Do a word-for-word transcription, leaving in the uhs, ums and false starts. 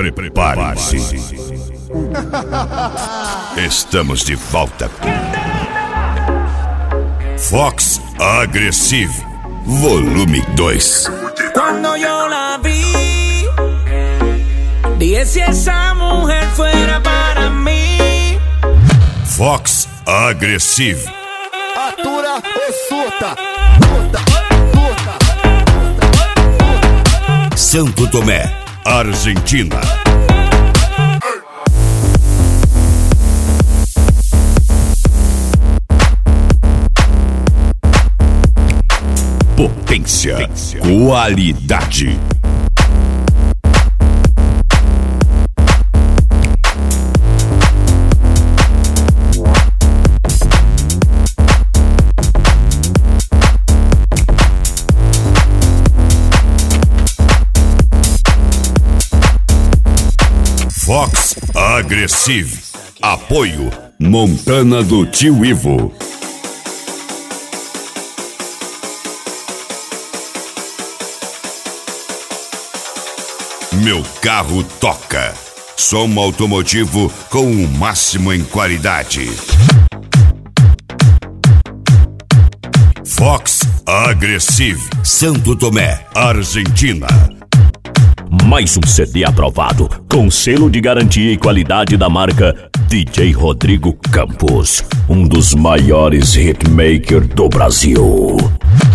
Prepare-se. Estamos de volta. Fox Agressive, volume dois. Cuando yo la vi, dije si esa mujer fuera para mí. Fox Agressive. Atura ou surta. Santo Tomé, Argentina. Potência, qualidade. Fox Agressive. Apoio Montana do Tio Ivo. Meu carro toca. Som automotivo com o máximo em qualidade. Fox Agressive, Santo Tomé, Argentina. Mais um C D aprovado, com selo de garantia e qualidade da marca D J Rodrigo Campos, um dos maiores hitmakers do Brasil.